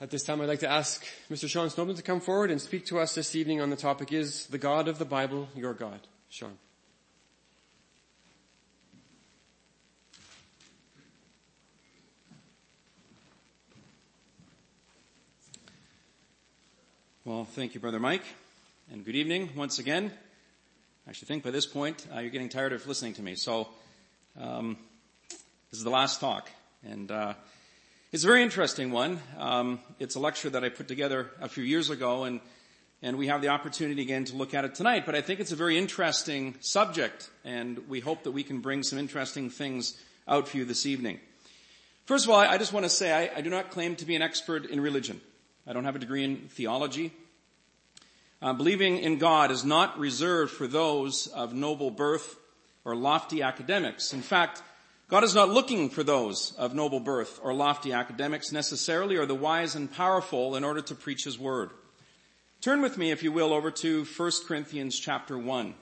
At this time, I'd like to ask Mr. Sean Snowden to come forward and speak to us this evening on the topic, Is the God of the Bible your God? Sean. Well, thank you, Brother Mike, and good evening once again. I should think by this point you're getting tired of listening to me, so this is the last talk, and it's a very interesting one. It's a lecture that I put together a few years ago, and we have the opportunity again to look at it tonight, but I think it's a very interesting subject, and we hope that we can bring some interesting things out for you this evening. First of all, I just want to say I do not claim to be an expert in religion. I don't have a degree in theology. Believing in God is not reserved for those of noble birth or lofty academics. In fact, God is not looking for those of noble birth or lofty academics necessarily, or the wise and powerful, in order to preach His word. Turn with me, if you will, over to 1 Corinthians chapter 1.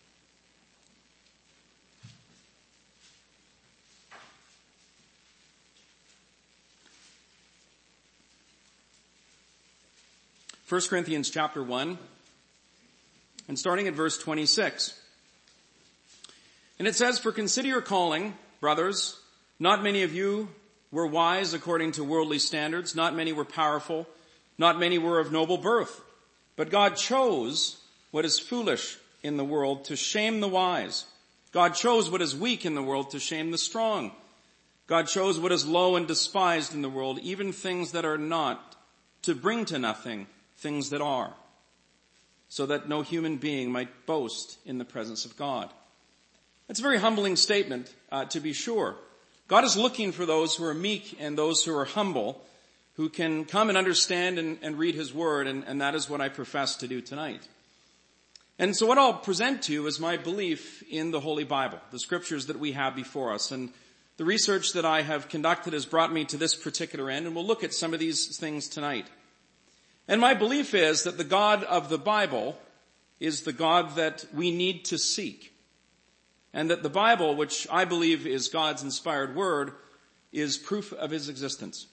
First Corinthians chapter 1, and starting at verse 26. And it says, "For consider your calling, brothers. Not many of you were wise according to worldly standards. Not many were powerful. Not many were of noble birth. But God chose what is foolish in the world to shame the wise. God chose what is weak in the world to shame the strong. God chose what is low and despised in the world, even things that are not, to bring to nothing things that are, so that no human being might boast in the presence of God." It's a very humbling statement, to be sure. God is looking for those who are meek and those who are humble, who can come and understand and read His word, and that is what I profess to do tonight. And so what I'll present to you is my belief in the Holy Bible, the scriptures that we have before us. And the research that I have conducted has brought me to this particular end, and we'll look at some of these things tonight. And my belief is that the God of the Bible is the God that we need to seek. And that the Bible, which I believe is God's inspired word, is proof of His existence.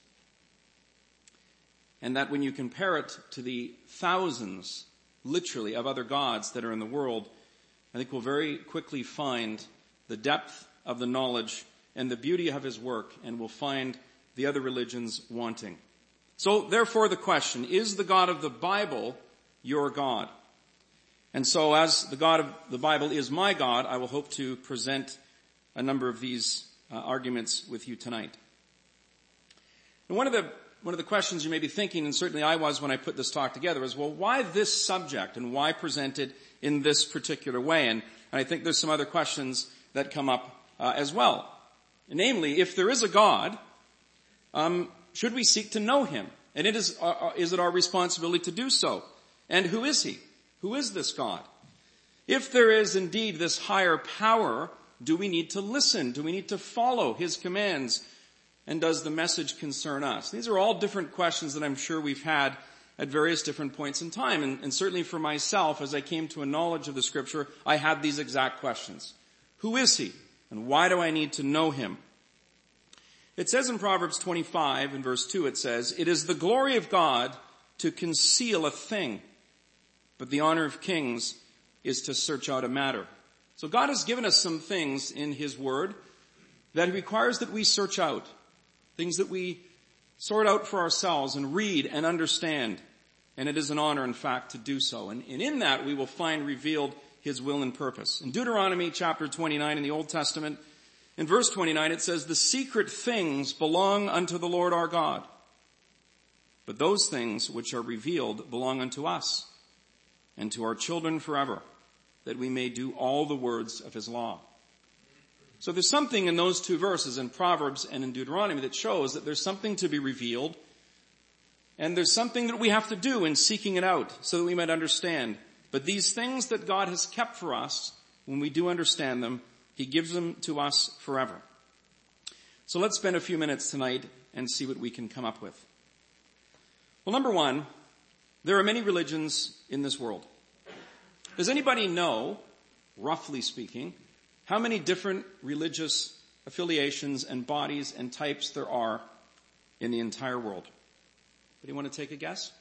And that when you compare it to the thousands, literally, of other gods that are in the world, I think we'll very quickly find the depth of the knowledge and the beauty of His work, and we'll find the other religions wanting. So, therefore, the question, is the God of the Bible your God? And so, as the God of the Bible is my God, I will hope to present a number of these arguments with you tonight. And one of the questions you may be thinking, and certainly I was when I put this talk together, is, well, why this subject and why present it in this particular way? And I think there's some other questions that come up as well. Namely, if there is a God, should we seek to know Him? And is it our responsibility to do so? And who is He? Who is this God? If there is indeed this higher power, do we need to listen? Do we need to follow His commands? And does the message concern us? These are all different questions that I'm sure we've had at various different points in time. And certainly for myself, as I came to a knowledge of the Scripture, I had these exact questions. Who is He? And why do I need to know Him? It says in Proverbs 25 in verse 2, it says, "It is the glory of God to conceal a thing, but the honor of kings is to search out a matter." So God has given us some things in His word that He requires that we search out, things that we sort out for ourselves and read and understand. And it is an honor, in fact, to do so. And in that we will find revealed His will and purpose. In Deuteronomy chapter 29 in the Old Testament, in verse 29, it says, "The secret things belong unto the Lord our God, but those things which are revealed belong unto us and to our children forever, that we may do all the words of His law." So there's something in those two verses, in Proverbs and in Deuteronomy, that shows that there's something to be revealed, and there's something that we have to do in seeking it out so that we might understand. But these things that God has kept for us, when we do understand them, He gives them to us forever. So let's spend a few minutes tonight and see what we can come up with. Well, number one, there are many religions in this world. Does anybody know, roughly speaking, how many different religious affiliations and bodies and types there are in the entire world? Anybody want to take a guess?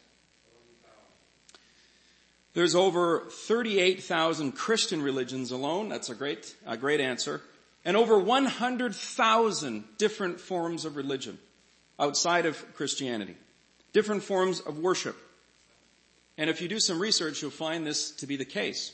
There's over 38,000 Christian religions alone. That's a great answer. And over 100,000 different forms of religion outside of Christianity. Different forms of worship. And if you do some research, you'll find this to be the case.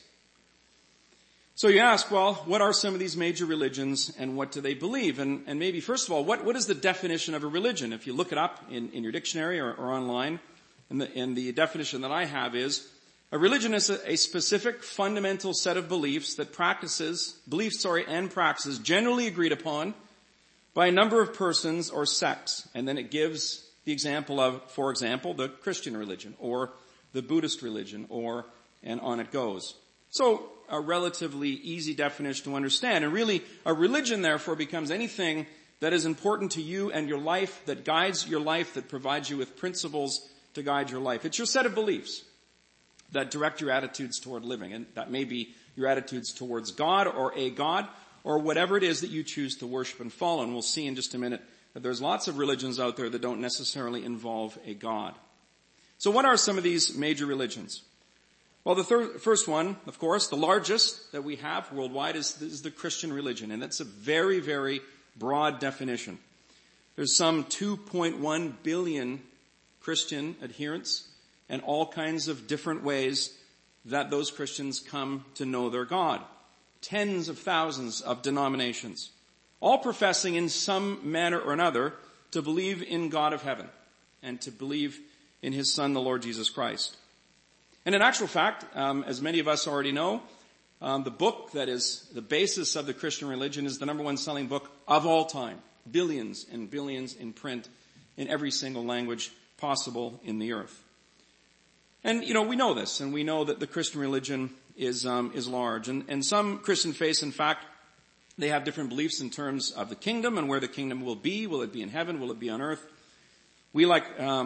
So you ask, well, what are some of these major religions and what do they believe? And maybe first of all, what is the definition of a religion? If you look it up in your dictionary or online, and the definition that I have is, a religion is a specific fundamental set of beliefs and practices generally agreed upon by a number of persons or sects. And then it gives the example of, for example, the Christian religion or the Buddhist religion and on it goes. So a relatively easy definition to understand. And really, a religion therefore becomes anything that is important to you and your life, that guides your life, that provides you with principles to guide your life. It's your set of beliefs that direct your attitudes toward living. And that may be your attitudes towards God or a God or whatever it is that you choose to worship and follow. And we'll see in just a minute that there's lots of religions out there that don't necessarily involve a God. So what are some of these major religions? Well, the first one, of course, the largest that we have worldwide is the Christian religion. And that's a very, very broad definition. There's some 2.1 billion Christian adherents and all kinds of different ways that those Christians come to know their God. Tens of thousands of denominations, all professing in some manner or another to believe in God of heaven and to believe in His Son, the Lord Jesus Christ. And in actual fact, as many of us already know, the book that is the basis of the Christian religion is the number one selling book of all time. Billions and billions in print in every single language possible in the earth. And, we know this, and we know that the Christian religion is large. And some Christian faiths, in fact, they have different beliefs in terms of the kingdom and where the kingdom will be. Will it be in heaven? Will it be on earth? We, like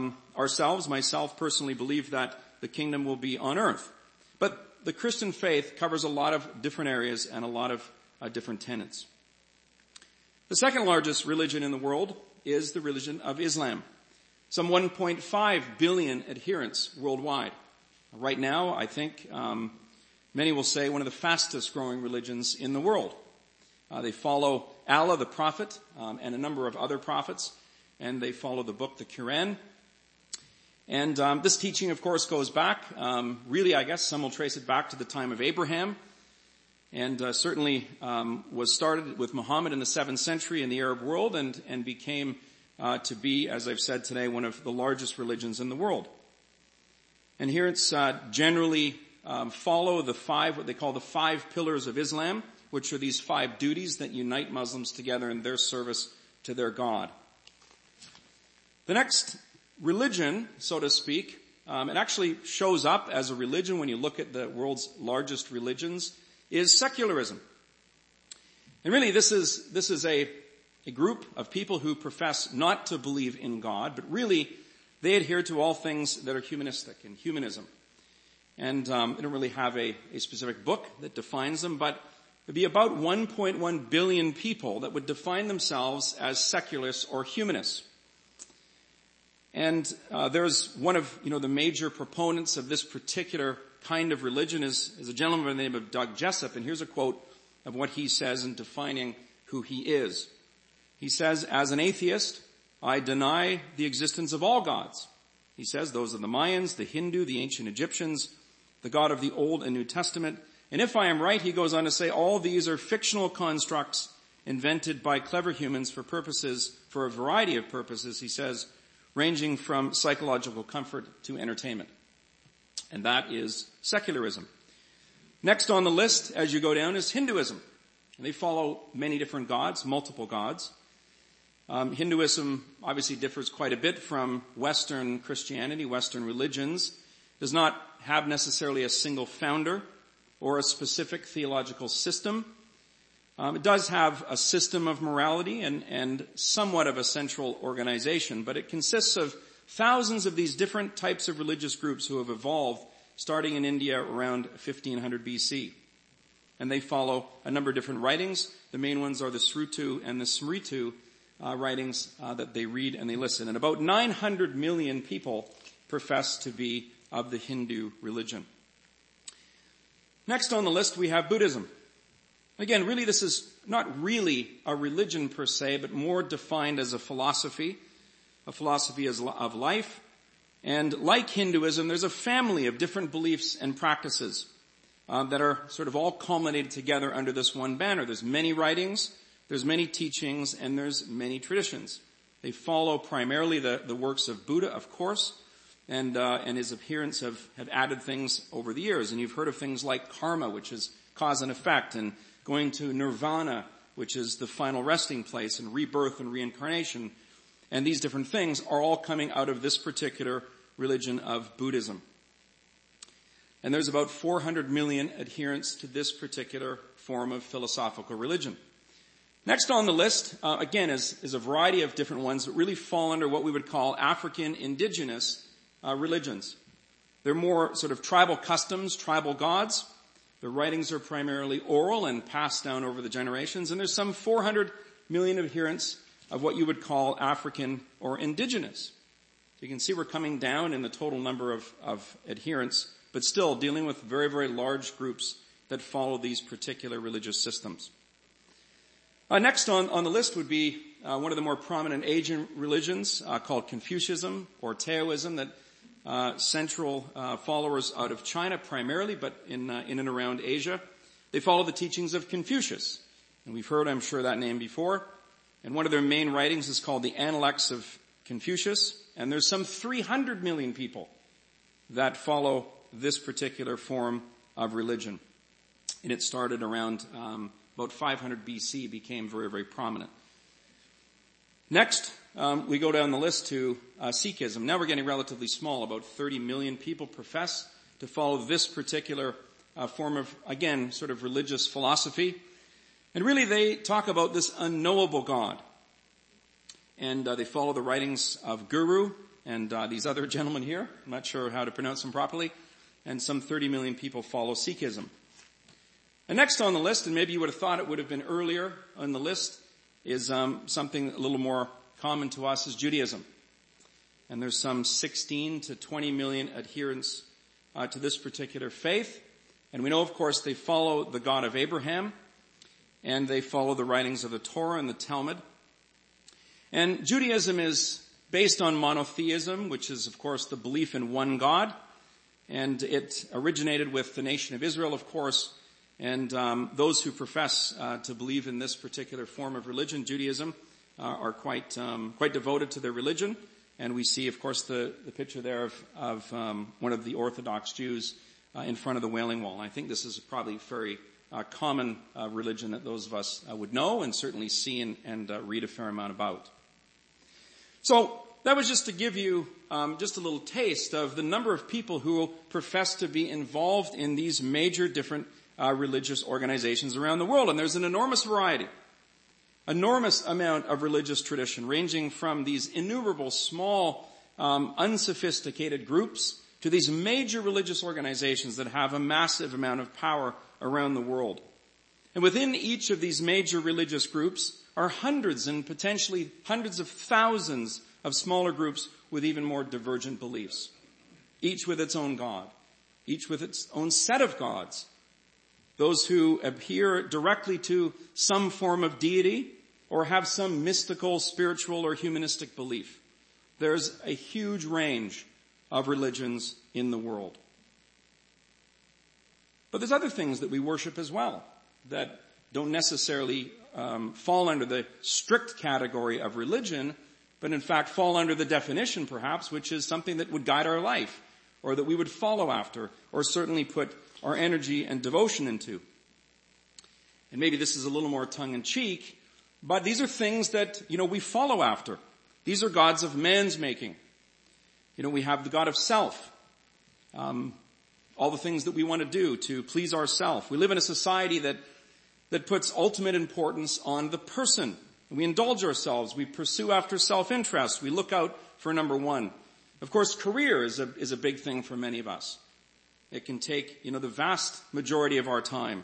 myself personally, believe that the kingdom will be on earth. But the Christian faith covers a lot of different areas and a lot of different tenets. The second largest religion in the world is the religion of Islam. Some 1.5 billion adherents worldwide. Right now, I think many will say one of the fastest growing religions in the world. They follow Allah, the prophet, and a number of other prophets, and they follow the book, the Quran. And this teaching, of course, goes back, really, I guess some will trace it back to the time of Abraham, and certainly was started with Muhammad in the 7th century in the Arab world and became to be, as I've said today, one of the largest religions in the world. And here it's generally follow what they call the 5 pillars of Islam, which are these 5 duties that unite Muslims together in their service to their God. The next religion, so to speak, it actually shows up as a religion when you look at the world's largest religions, is secularism. And really this is a group of people who profess not to believe in God, but really they adhere to all things that are humanistic and humanism. And they don't really have a specific book that defines them, but there'd be about 1.1 billion people that would define themselves as secularists or humanists. And there's one of the major proponents of this particular kind of religion is a gentleman by the name of Doug Jessup, and here's a quote of what he says in defining who he is. He says, "As an atheist, I deny the existence of all gods." He says those are the Mayans, the Hindu, the ancient Egyptians, the God of the Old and New Testament. And if I am right, he goes on to say, all these are fictional constructs invented by clever humans for a variety of purposes, he says, ranging from psychological comfort to entertainment. And that is secularism. Next on the list, as you go down, is Hinduism. And they follow many different gods, multiple gods. Hinduism obviously differs quite a bit from Western Christianity, Western religions. Does not have necessarily a single founder or a specific theological system. It does have a system of morality and somewhat of a central organization, but it consists of thousands of these different types of religious groups who have evolved starting in India around 1500 BC. And they follow a number of different writings. The main ones are the Srutu and the Smritu writings that they read and they listen. And about 900 million people profess to be of the Hindu religion. Next on the list we have Buddhism. Again, really this is not really a religion per se, but more defined as a philosophy of life. And like Hinduism, there's a family of different beliefs and practices that are sort of all culminated together under this one banner. There's many writings, there's many teachings, and there's many traditions. They follow primarily the works of Buddha, of course, and his adherents have added things over the years. And you've heard of things like karma, which is cause and effect, and going to nirvana, which is the final resting place, and rebirth and reincarnation. And these different things are all coming out of this particular religion of Buddhism. And there's about 400 million adherents to this particular form of philosophical religion. Next on the list, again, is a variety of different ones that really fall under what we would call African indigenous religions. They're more sort of tribal customs, tribal gods. The writings are primarily oral and passed down over the generations. And there's some 400 million adherents of what you would call African or indigenous. So you can see we're coming down in the total number of adherents, but still dealing with very, very large groups that follow these particular religious systems. Next on the list would be one of the more prominent Asian religions called Confucianism or Taoism, that central followers out of China primarily, but in and around Asia. They follow the teachings of Confucius. And we've heard, I'm sure, that name before. And one of their main writings is called the Analects of Confucius. And there's some 300 million people that follow this particular form of religion. And it started around about 500 BC, became very, very prominent. Next, we go down the list to Sikhism. Now we're getting relatively small. About 30 million people profess to follow this particular form of, again, sort of religious philosophy. And really they talk about this unknowable God. And they follow the writings of Guru and these other gentlemen here. I'm not sure how to pronounce them properly. And some 30 million people follow Sikhism. And next on the list, and maybe you would have thought it would have been earlier on the list, is something a little more common to us, is Judaism. And there's some 16 to 20 million adherents to this particular faith. And we know, of course, they follow the God of Abraham, and they follow the writings of the Torah and the Talmud. And Judaism is based on monotheism, which is, of course, the belief in one God. And it originated with the nation of Israel, of course. And those who profess to believe in this particular form of religion, Judaism, are quite devoted to their religion. And we see, of course, the picture there of one of the Orthodox Jews in front of the Wailing Wall. And I think this is probably very common religion that those of us would know and certainly see and read a fair amount about. So that was just to give you just a little taste of the number of people who profess to be involved in these major different religious organizations around the world. And there's an enormous variety, enormous amount of religious tradition, ranging from these innumerable small, unsophisticated groups to these major religious organizations that have a massive amount of power around the world. And within each of these major religious groups are hundreds and potentially hundreds of thousands of smaller groups with even more divergent beliefs, each with its own God, each with its own set of gods. Those who adhere directly to some form of deity or have some mystical, spiritual, or humanistic belief. There's a huge range of religions in the world. But there's other things that we worship as well that don't necessarily fall under the strict category of religion, but in fact fall under the definition perhaps, which is something that would guide our life or that we would follow after or certainly put our energy and devotion into. And maybe this is a little more tongue-in-cheek, but these are things that, we follow after. These are gods of man's making. We have the God of self. All the things that we want to do to please ourselves. We live in a society that puts ultimate importance on the person. We indulge ourselves. We pursue after self-interest. We look out for number one. Of course, career is a big thing for many of us. It can take, the vast majority of our time.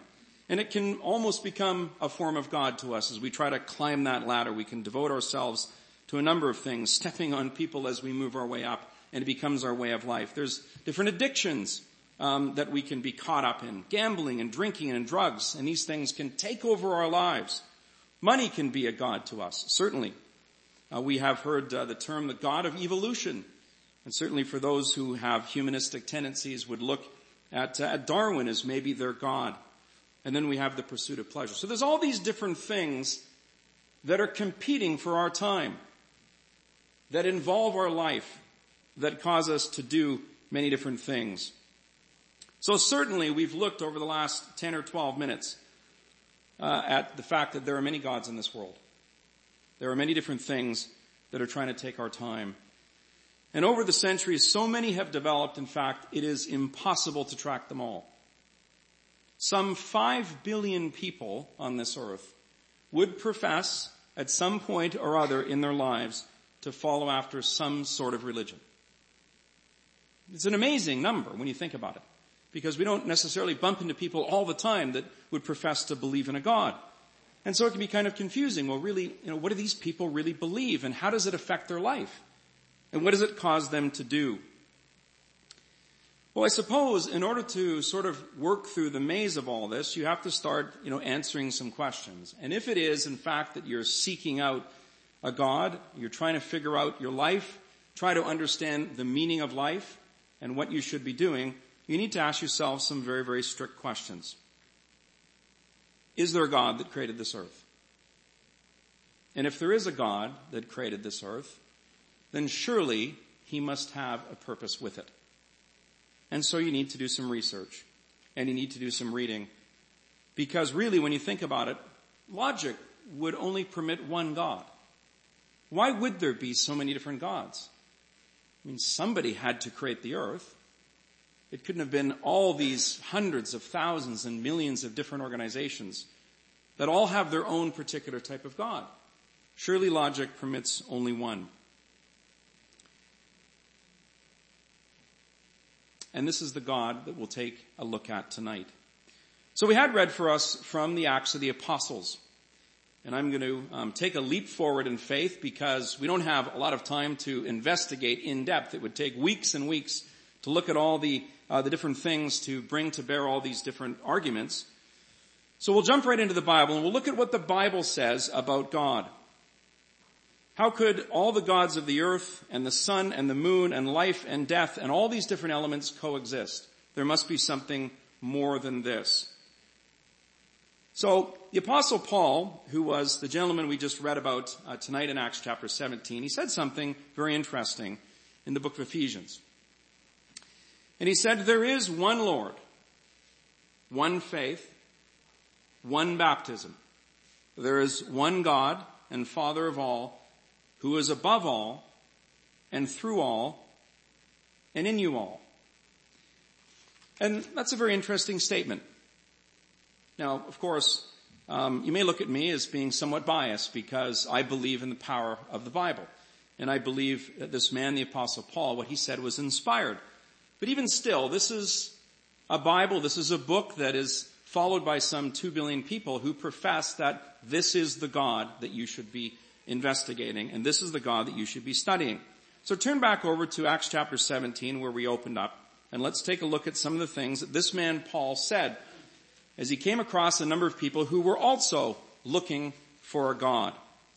And it can almost become a form of God to us as we try to climb that ladder. We can devote ourselves to a number of things, stepping on people as we move our way up, and it becomes our way of life. There's different addictions that we can be caught up in, gambling and drinking and drugs, and these things can take over our lives. Money can be a god to us, certainly. We have heard the term the god of evolution, and certainly for those who have humanistic tendencies would look at Darwin as maybe their god. And then we have the pursuit of pleasure. So there's all these different things that are competing for our time, that involve our life, that cause us to do many different things. So certainly we've looked over the last 10 or 12 minutes at the fact that there are many gods in this world. There are many different things that are trying to take our time. And over the centuries, so many have developed, in fact, it is impossible to track them all. Some 5 billion people on this earth would profess at some point or other in their lives to follow after some sort of religion. It's an amazing number when you think about it, because we don't necessarily bump into people all the time that would profess to believe in a God. And so it can be kind of confusing. Well, really, what do these people really believe, and how does it affect their life? And what does it cause them to do? Well, I suppose in order to sort of work through the maze of all this, you have to start, answering some questions. And if it is, in fact, that you're seeking out a God, you're trying to figure out your life, try to understand the meaning of life and what you should be doing, you need to ask yourself some very, very strict questions. Is there a God that created this earth? And if there is a God that created this earth, then surely he must have a purpose with it. And so you need to do some research, and you need to do some reading, because really when you think about it, logic would only permit one God. Why would there be so many different gods? I mean, somebody had to create the earth. It couldn't have been all these hundreds of thousands and millions of different organizations that all have their own particular type of God. Surely logic permits only one. And this is the God that we'll take a look at tonight. So we had read for us from the Acts of the Apostles. And I'm going to take a leap forward in faith, because we don't have a lot of time to investigate in depth. It would take weeks and weeks to look at all the different things to bring to bear all these different arguments. So we'll jump right into the Bible, and we'll look at what the Bible says about God. How could all the gods of the earth and the sun and the moon and life and death and all these different elements coexist? There must be something more than this. So the Apostle Paul, who was the gentleman we just read about tonight in Acts chapter 17, he said something very interesting in the book of Ephesians. And he said, there is one Lord, one faith, one baptism. There is one God and Father of all, who is above all, and through all, and in you all. And that's a very interesting statement. Now, of course, you may look at me as being somewhat biased, because I believe in the power of the Bible. And I believe that this man, the Apostle Paul, what he said was inspired. But even still, this is a Bible, this is a book that is followed by some 2 billion people who profess that this is the God that you should be investigating, and this is the God that you should be studying. So turn back over to Acts chapter 17, where we opened up, and let's take a look at some of the things that this man Paul said as he came across a number of people who were also looking for a God.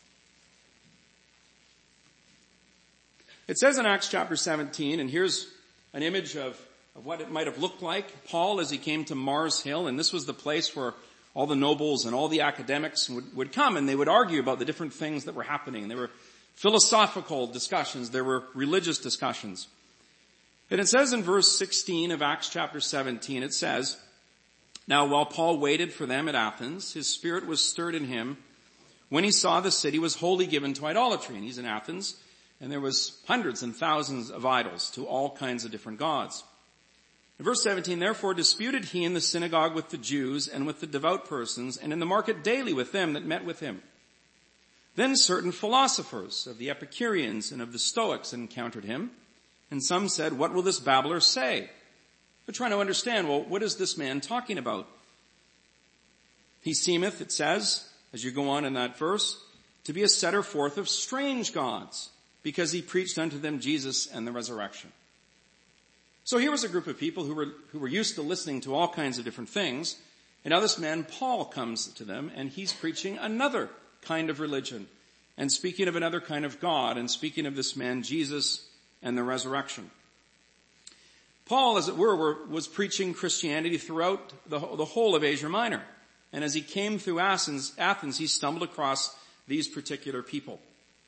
It says in Acts chapter 17, and here's an image of what it might have looked like. Paul, as he came to Mars Hill, and this was the place where all the nobles and all the academics would come, and they would argue about the different things that were happening. There were philosophical discussions. There were religious discussions. And it says in verse 16 of Acts chapter 17, it says, now while Paul waited for them at Athens, his spirit was stirred in him when he saw the city was wholly given to idolatry. And he's in Athens, and there was hundreds and thousands of idols to all kinds of different gods. In verse 17, therefore disputed he in the synagogue with the Jews and with the devout persons, and in the market daily with them that met with him. Then certain philosophers of the Epicureans and of the Stoics encountered him, and some said, what will this babbler say? They're trying to understand, well, what is this man talking about? He seemeth, it says, as you go on in that verse, to be a setter forth of strange gods, because he preached unto them Jesus and the resurrection. So here was a group of people who were used to listening to all kinds of different things, and now this man Paul comes to them, and he's preaching another kind of religion, and speaking of another kind of God, and speaking of this man Jesus and the resurrection. Paul, as it were, was preaching Christianity throughout the whole of Asia Minor. And as he came through Athens, he stumbled across these particular people.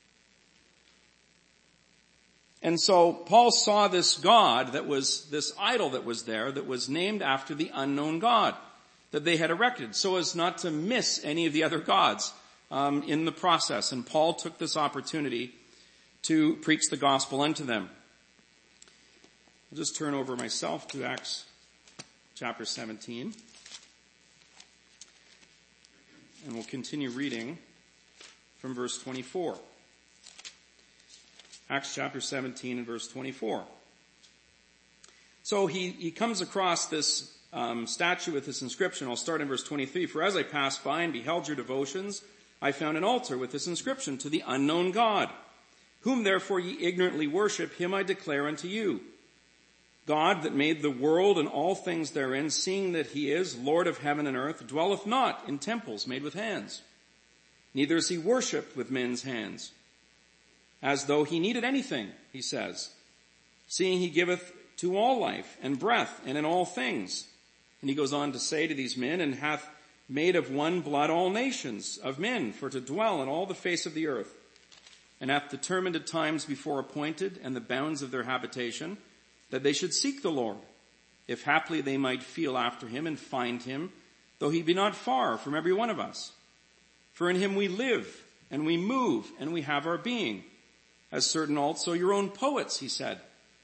And so Paul saw this God this idol that was there, that was named after the unknown God that they had erected, so as not to miss any of the other gods in the process. And Paul took this opportunity to preach the gospel unto them. I'll just turn over myself to Acts chapter 17. And we'll continue reading from verse 24. Acts chapter 17 and verse 24. So he comes across this statue with this inscription. I'll start in verse 23. For as I passed by and beheld your devotions, I found an altar with this inscription, to the unknown God. Whom therefore ye ignorantly worship, him I declare unto you. God that made the world and all things therein, seeing that he is Lord of heaven and earth, dwelleth not in temples made with hands. Neither is he worshipped with men's hands, as though he needed anything, he says, seeing he giveth to all life and breath and in all things. And he goes on to say to these men, and hath made of one blood all nations of men for to dwell in all the face of the earth, and hath determined at times before appointed and the bounds of their habitation, that they should seek the Lord, if haply they might feel after him and find him, though he be not far from every one of us. For in him we live, and we move, and we have our being, as certain also your own poets, he said.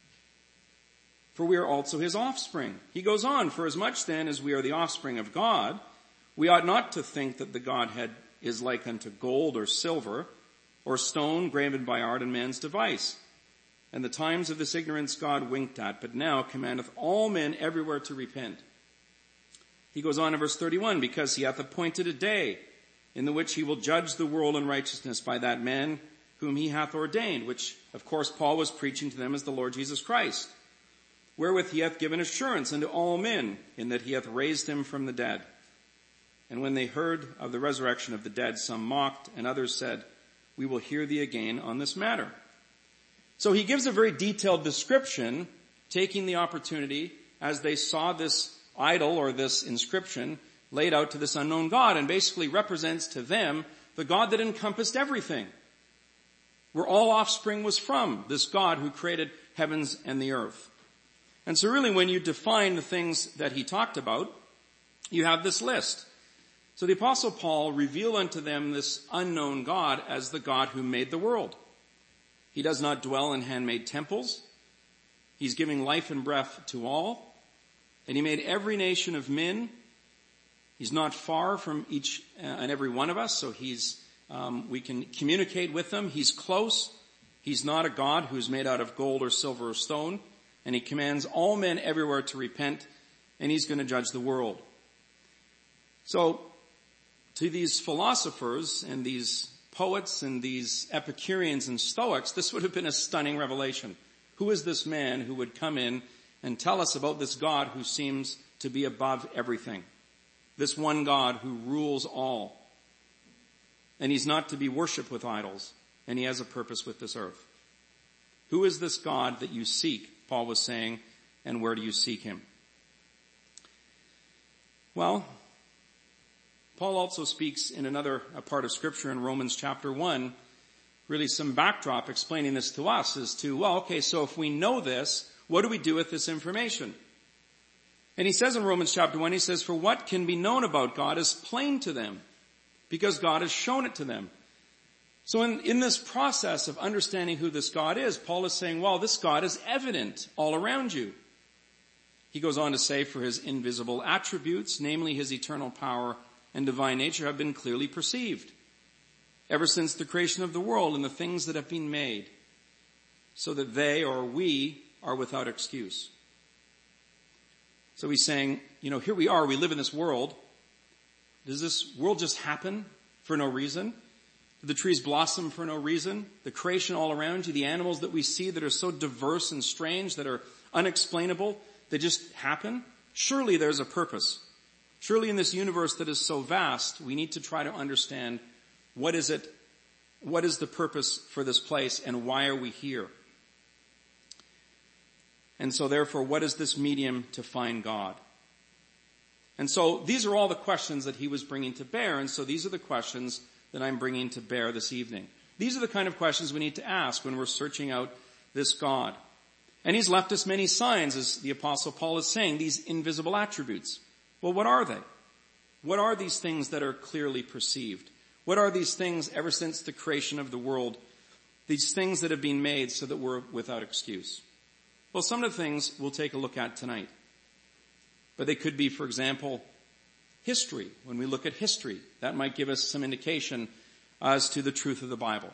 For we are also his offspring. He goes on, for as much then as we are the offspring of God, we ought not to think that the Godhead is like unto gold or silver, or stone graven by art and man's device. And the times of this ignorance God winked at, but now commandeth all men everywhere to repent. He goes on in verse 31, because he hath appointed a day in the which he will judge the world in righteousness by that man whom he hath ordained, which of course Paul was preaching to them as the Lord Jesus Christ, wherewith he hath given assurance unto all men, in that he hath raised him from the dead. And when they heard of the resurrection of the dead, some mocked, and others said, we will hear thee again on this matter. So he gives a very detailed description, taking the opportunity as they saw this idol or this inscription laid out to this unknown God, and basically represents to them the God that encompassed everything, where all offspring was from, this God who created heavens and the earth. And so really when you define the things that he talked about, you have this list. So the Apostle Paul revealed unto them this unknown God as the God who made the world. He does not dwell in handmade temples. He's giving life and breath to all. And he made every nation of men. He's not far from each and every one of us, so we can communicate with them. He's close. He's not a God who's made out of gold or silver or stone. And he commands all men everywhere to repent, and he's going to judge the world. So, to these philosophers and these poets and these Epicureans and Stoics, this would have been a stunning revelation. Who is this man who would come in and tell us about this God who seems to be above everything? This one God who rules all. And he's not to be worshipped with idols, and he has a purpose with this earth. Who is this God that you seek, Paul was saying, and where do you seek him? Well, Paul also speaks in another part of Scripture in Romans chapter 1, really some backdrop explaining this to us as to, well, okay, so if we know this, what do we do with this information? And he says in Romans chapter 1, he says, for what can be known about God is plain to them, because God has shown it to them. So in this process of understanding who this God is, Paul is saying, well, this God is evident all around you. He goes on to say, for his invisible attributes, namely his eternal power and divine nature, have been clearly perceived ever since the creation of the world and the things that have been made, so that they, or we, are without excuse. So he's saying, here we are, we live in this world. Does this world just happen for no reason? Do the trees blossom for no reason? The creation all around you, the animals that we see that are so diverse and strange, that are unexplainable, they just happen? Surely there's a purpose. Surely in this universe that is so vast, we need to try to understand what is the purpose for this place and why are we here? And so therefore, what is this medium to find God? And so these are all the questions that he was bringing to bear, and so these are the questions that I'm bringing to bear this evening. These are the kind of questions we need to ask when we're searching out this God. And he's left us many signs, as the Apostle Paul is saying, these invisible attributes. Well, what are they? What are these things that are clearly perceived? What are these things ever since the creation of the world? These things that have been made so that we're without excuse. Well, some of the things we'll take a look at tonight. But they could be, for example, history. When we look at history, that might give us some indication as to the truth of the Bible.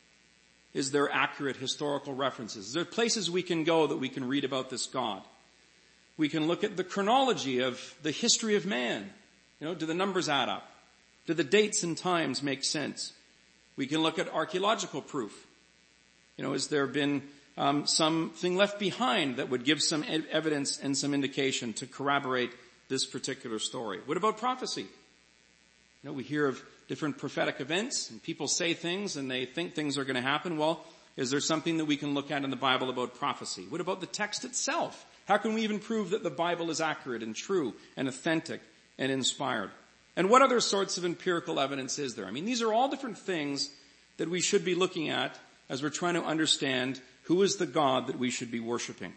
Is there accurate historical references? Is there places we can go that we can read about this God? We can look at the chronology of the history of man. Do the numbers add up? Do the dates and times make sense? We can look at archaeological proof. Has there been something left behind that would give some evidence and some indication to corroborate this particular story? What about prophecy? We hear of different prophetic events and people say things and they think things are going to happen. Well, is there something that we can look at in the Bible about prophecy? What about the text itself? How can we even prove that the Bible is accurate and true and authentic and inspired? And what other sorts of empirical evidence is there? These are all different things that we should be looking at as we're trying to understand who is the God that we should be worshiping.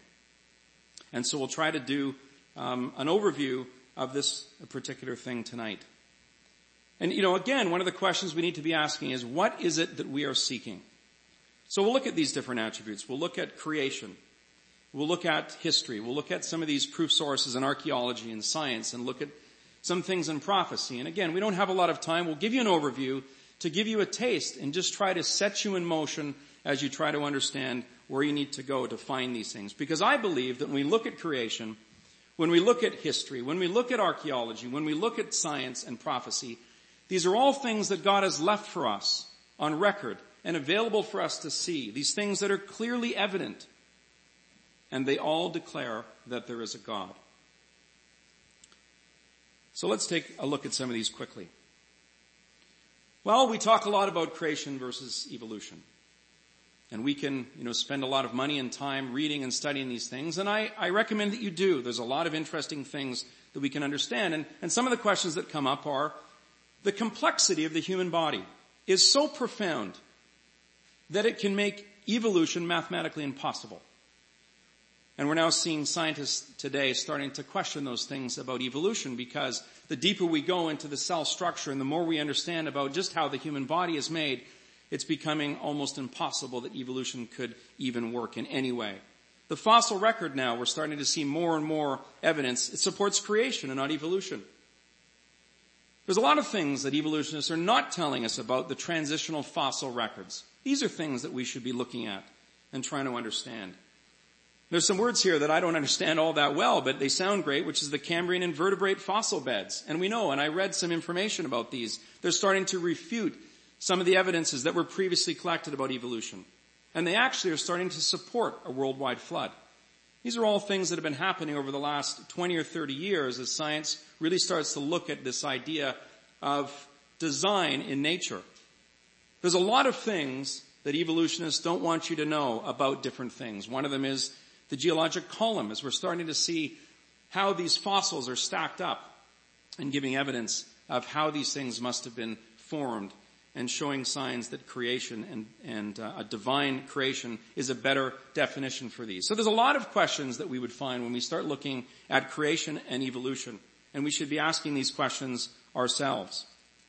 And so we'll try to do an overview of this particular thing tonight. And, again, one of the questions we need to be asking is, what is it that we are seeking? So we'll look at these different attributes. We'll look at creation. We'll look at history. We'll look at some of these proof sources in archaeology and science and look at some things in prophecy. And again, we don't have a lot of time. We'll give you an overview to give you a taste and just try to set you in motion as you try to understand where you need to go to find these things. Because I believe that when we look at creation, when we look at history, when we look at archaeology, when we look at science and prophecy, these are all things that God has left for us on record and available for us to see. These things that are clearly evident. And they all declare that there is a God. So let's take a look at some of these quickly. Well, we talk a lot about creation versus evolution. And we can, spend a lot of money and time reading and studying these things. And I recommend that you do. There's a lot of interesting things that we can understand. And some of the questions that come up are, the complexity of the human body is so profound that it can make evolution mathematically impossible. And we're now seeing scientists today starting to question those things about evolution, because the deeper we go into the cell structure and the more we understand about just how the human body is made, it's becoming almost impossible that evolution could even work in any way. The fossil record now, we're starting to see more and more evidence. It supports creation and not evolution. There's a lot of things that evolutionists are not telling us about the transitional fossil records. These are things that we should be looking at and trying to understand. There's some words here that I don't understand all that well, but they sound great, which is the Cambrian invertebrate fossil beds. And we know, and I read some information about these, they're starting to refute some of the evidences that were previously collected about evolution. And they actually are starting to support a worldwide flood. These are all things that have been happening over the last 20 or 30 years as science really starts to look at this idea of design in nature. There's a lot of things that evolutionists don't want you to know about different things. One of them is the geologic column, as we're starting to see how these fossils are stacked up and giving evidence of how these things must have been formed and showing signs that creation and a divine creation is a better definition for these. So there's a lot of questions that we would find when we start looking at creation and evolution, and we should be asking these questions ourselves.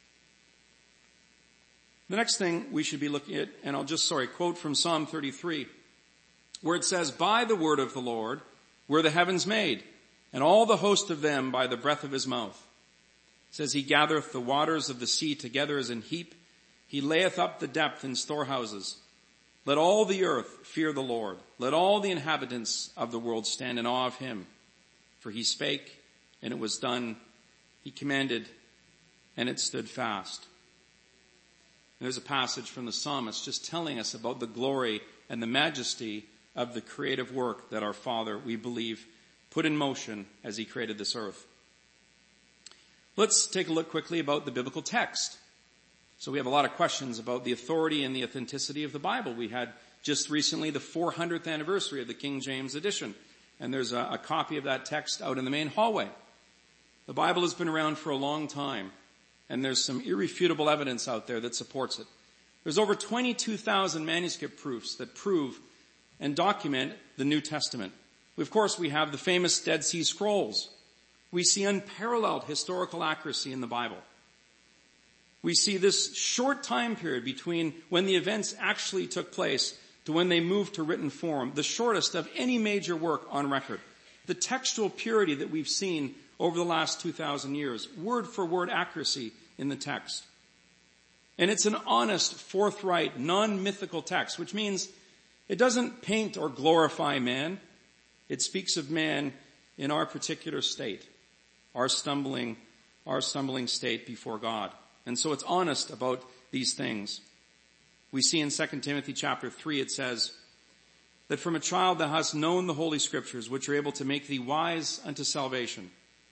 The next thing we should be looking at, and I'll just, quote from Psalm 33, where it says, "By the word of the Lord were the heavens made, and all the host of them by the breath of his mouth. It says, he gathereth the waters of the sea together as an heap. He layeth up the depth in storehouses. Let all the earth fear the Lord. Let all the inhabitants of the world stand in awe of him. For he spake, and it was done. He commanded, and it stood fast. And there's a passage from the psalmist just telling us about the glory and the majesty of the creative work that our Father, we believe, put in motion as he created this earth. Let's take a look quickly about the biblical text. So we have a lot of questions about the authority and the authenticity of the Bible. We had just recently the 400th anniversary of the King James edition, and there's a copy of that text out in the main hallway. The Bible has been around for a long time, and there's some irrefutable evidence out there that supports it. There's over 22,000 manuscript proofs that prove and document the New Testament. Of course, we have the famous Dead Sea Scrolls. We see unparalleled historical accuracy in the Bible. We see this short time period between when the events actually took place to when they moved to written form, the shortest of any major work on record. The textual purity that we've seen over the last 2,000 years, word for word accuracy in the text. And it's an honest, forthright, non-mythical text, which means it doesn't paint or glorify man. It speaks of man in our particular state, our stumbling state before God. And so it's honest about these things. We see in 2 Timothy chapter 3, it says that from a child thou hast known the holy scriptures, which are able to make thee wise unto salvation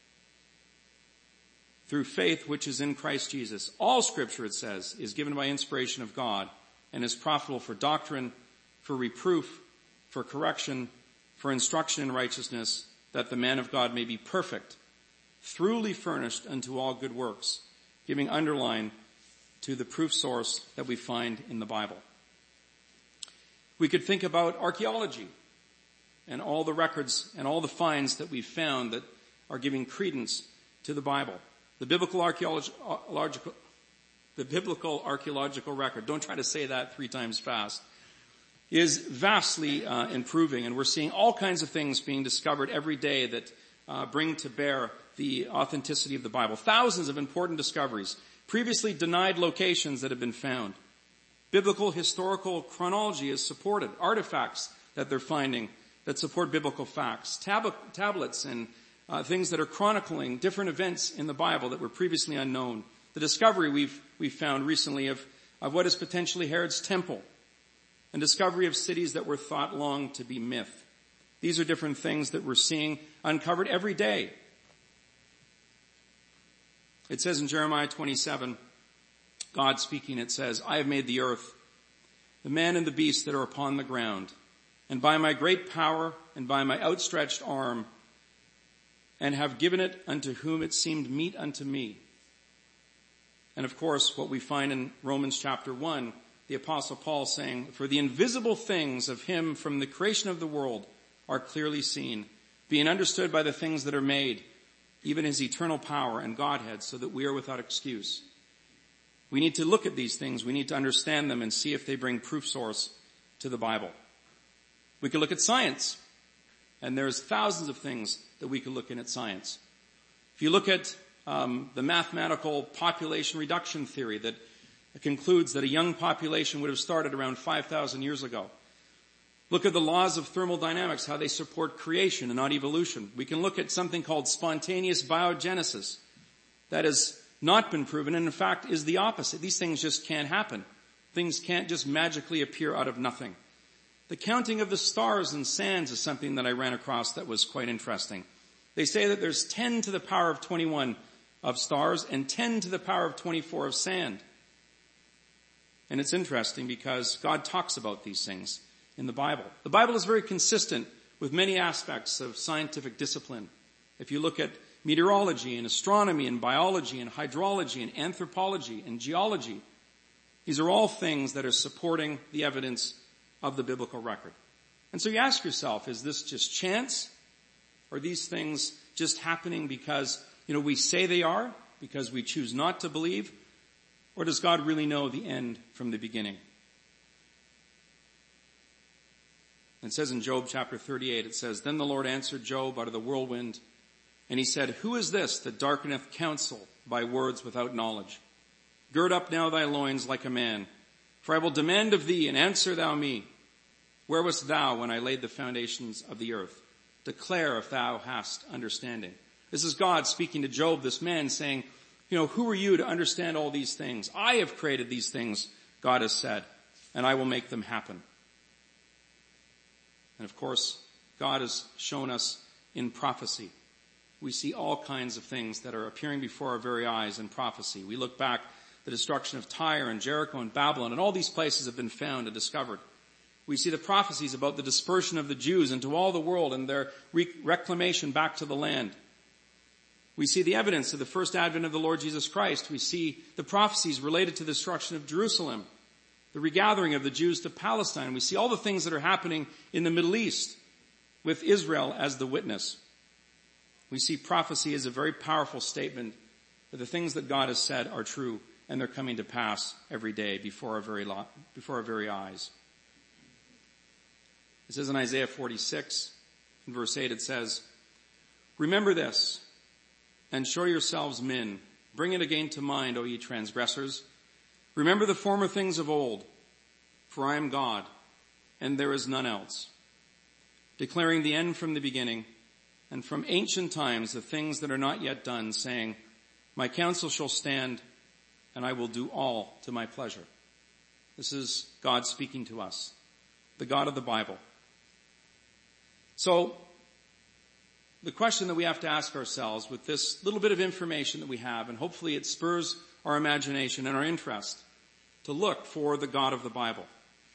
through faith which is in Christ Jesus. All scripture, it says, is given by inspiration of God and is profitable for doctrine, for reproof, for correction, for instruction in righteousness, that the man of God may be perfect, thoroughly furnished unto all good works, giving underline to the proof source that we find in the Bible. We could think about archaeology and all the records and all the finds that we've found that are giving credence to the Bible. The biblical archaeological record, don't try to say that 3 times fast, is vastly improving, and we're seeing all kinds of things being discovered every day that bring to bear the authenticity of the Bible. Thousands of important discoveries, previously denied locations that have been found. Biblical historical chronology is supported. Artifacts that they're finding that support biblical facts. Tablets and things that are chronicling different events in the Bible that were previously unknown. The discovery we've found recently of what is potentially Herod's temple, and discovery of cities that were thought long to be myth. These are different things that we're seeing uncovered every day. It says in Jeremiah 27, God speaking, it says, I have made the earth, the man and the beast that are upon the ground, and by my great power and by my outstretched arm, and have given it unto whom it seemed meet unto me. And of course, what we find in Romans chapter 1, the Apostle Paul saying, for the invisible things of him from the creation of the world are clearly seen, being understood by the things that are made, even his eternal power and Godhead, so that we are without excuse. We need to look at these things. We need to understand them and see if they bring proof source to the Bible. We could look at science, and there's thousands of things that we could look at science. If you look at the mathematical population reduction theory that concludes that a young population would have started around 5,000 years ago. Look at the laws of thermodynamics, how they support creation and not evolution. We can look at something called spontaneous biogenesis. That has not been proven, and in fact is the opposite. These things just can't happen. Things can't just magically appear out of nothing. The counting of the stars and sands is something that I ran across that was quite interesting. They say that there's 10 to the power of 21 of stars and 10 to the power of 24 of sand. And it's interesting because God talks about these things in the Bible. The Bible is very consistent with many aspects of scientific discipline. If you look at meteorology and astronomy and biology and hydrology and anthropology and geology, these are all things that are supporting the evidence of the biblical record. And so you ask yourself, is this just chance? Or are these things just happening because, we say they are, because we choose not to believe? Or does God really know the end from the beginning? It says in Job chapter 38, it says, Then the Lord answered Job out of the whirlwind, and he said, Who is this that darkeneth counsel by words without knowledge? Gird up now thy loins like a man, for I will demand of thee, and answer thou me. Where wast thou when I laid the foundations of the earth? Declare if thou hast understanding. This is God speaking to Job, this man, saying, Who are you to understand all these things? I have created these things, God has said, and I will make them happen. And of course, God has shown us in prophecy. We see all kinds of things that are appearing before our very eyes in prophecy. We look back the destruction of Tyre and Jericho and Babylon, and all these places have been found and discovered. We see the prophecies about the dispersion of the Jews into all the world and their reclamation back to the land. We see the evidence of the first advent of the Lord Jesus Christ. We see the prophecies related to the destruction of Jerusalem, the regathering of the Jews to Palestine. We see all the things that are happening in the Middle East with Israel as the witness. We see prophecy as a very powerful statement that the things that God has said are true and they're coming to pass every day before our very eyes. It says in Isaiah 46, in verse 8, it says, "Remember this, and show yourselves men. Bring it again to mind, O ye transgressors. Remember the former things of old, for I am God, and there is none else, declaring the end from the beginning, and from ancient times the things that are not yet done, saying, my counsel shall stand, and I will do all to my pleasure." This is God speaking to us, the God of the Bible. So, the question that we have to ask ourselves with this little bit of information that we have, and hopefully it spurs our imagination and our interest to look for the God of the Bible.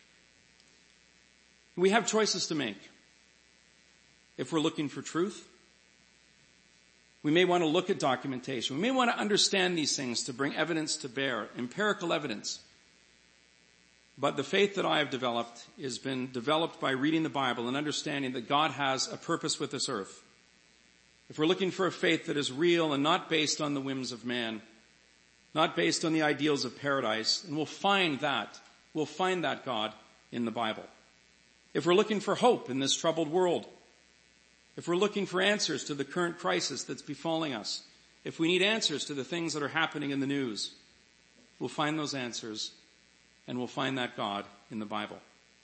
We have choices to make. If we're looking for truth, we may want to look at documentation. We may want to understand these things to bring evidence to bear, empirical evidence. But the faith that I have developed has been developed by reading the Bible and understanding that God has a purpose with this earth. If we're looking for a faith that is real and not based on the whims of man, not based on the ideals of paradise, and we'll find that God in the Bible. If we're looking for hope in this troubled world, if we're looking for answers to the current crisis that's befalling us, if we need answers to the things that are happening in the news, we'll find those answers and we'll find that God in the Bible.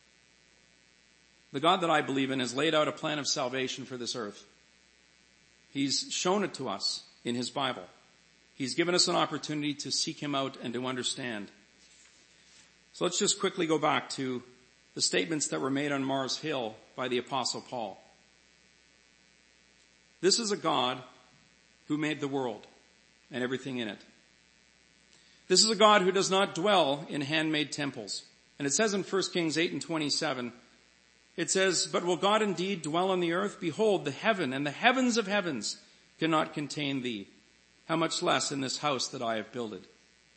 The God that I believe in has laid out a plan of salvation for this earth. He's shown it to us in his Bible. He's given us an opportunity to seek him out and to understand. So let's just quickly go back to the statements that were made on Mars Hill by the Apostle Paul. This is a God who made the world and everything in it. This is a God who does not dwell in handmade temples. And it says in 1 Kings 8 and 27, it says, "But will God indeed dwell on the earth? Behold, the heaven and the heavens of heavens cannot contain thee. How much less in this house that I have builded."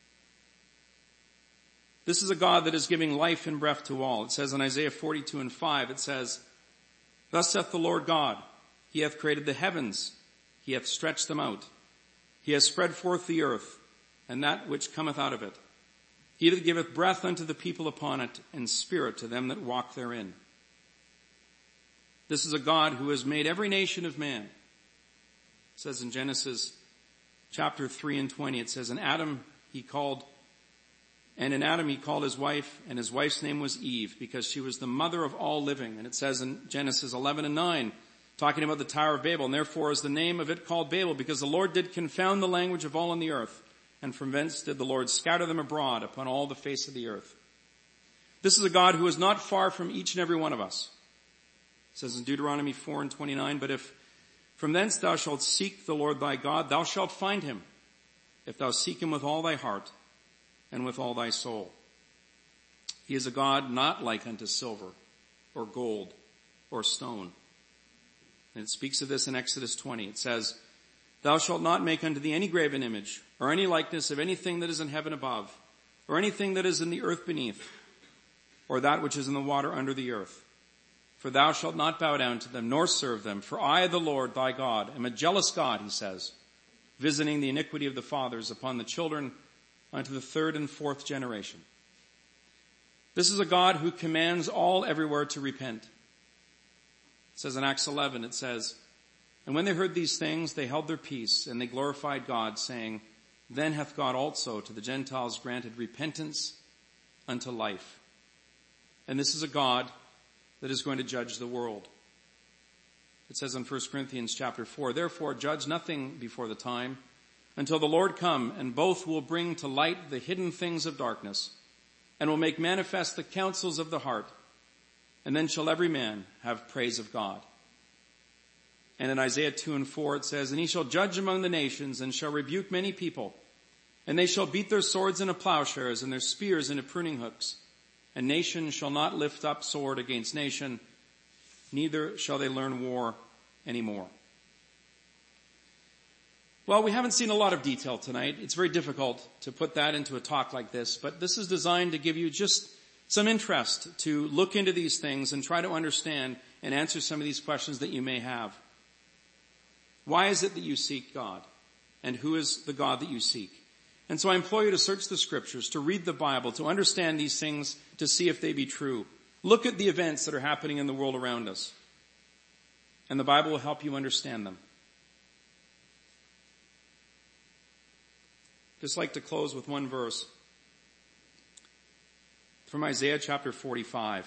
This is a God that is giving life and breath to all. It says in Isaiah 42 and 5, it says, "Thus saith the Lord God, he hath created the heavens, he hath stretched them out. He hath spread forth the earth, and that which cometh out of it. He that giveth breath unto the people upon it, and spirit to them that walk therein." This is a God who has made every nation of man. It says in Genesis chapter 3 and 20, it says, in Adam he called his wife, and his wife's name was Eve, because she was the mother of all living. And it says in Genesis 11 and 9, talking about the Tower of Babel, "And therefore is the name of it called Babel, because the Lord did confound the language of all on the earth, and from thence did the Lord scatter them abroad upon all the face of the earth." This is a God who is not far from each and every one of us. It says in Deuteronomy 4 and 29, "But if from thence thou shalt seek the Lord thy God, thou shalt find him, if thou seek him with all thy heart and with all thy soul." He is a God not like unto silver or gold or stone. And it speaks of this in Exodus 20. It says, "Thou shalt not make unto thee any graven image, or any likeness of anything that is in heaven above, or anything that is in the earth beneath, or that which is in the water under the earth. For thou shalt not bow down to them, nor serve them. For I, the Lord thy God, am a jealous God," he says, "visiting the iniquity of the fathers upon the children unto the third and fourth generation." This is a God who commands all everywhere to repent. It says in Acts 11, it says, "And when they heard these things, they held their peace, and they glorified God, saying, Then hath God also to the Gentiles granted repentance unto life." And this is a God that is going to judge the world. It says in 1 Corinthians chapter 4, "Therefore judge nothing before the time, until the Lord come, and both will bring to light the hidden things of darkness, and will make manifest the counsels of the heart. And then shall every man have praise of God. And in Isaiah 2:4 it says, and he shall judge among the nations, and shall rebuke many people. And they shall beat their swords into plowshares, and their spears into pruning hooks. And nation shall not lift up sword against nation, neither shall they learn war anymore. Well, we haven't seen a lot of detail tonight. It's very difficult to put that into a talk like this, but this is designed to give you just some interest to look into these things and try to understand and answer some of these questions that you may have. Why is it that you seek God? And who is the God that you seek? And so I implore you to search the scriptures, to read the Bible, to understand these things, to see if they be true. Look at the events that are happening in the world around us. And the Bible will help you understand them. Just like to close with one verse from Isaiah chapter 45.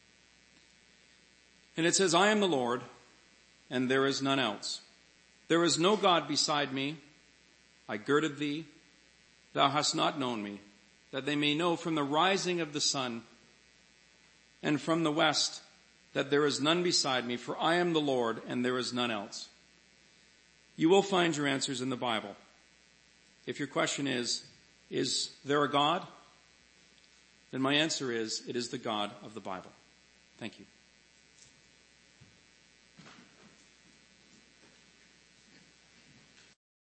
And it says, I am the Lord, and there is none else. There is no God beside me. I girded thee. Thou hast not known me, that they may know from the rising of the sun and from the west that there is none beside me, for I am the Lord, and there is none else. You will find your answers in the Bible. If your question is there a God? Then my answer is, it is the God of the Bible. Thank you.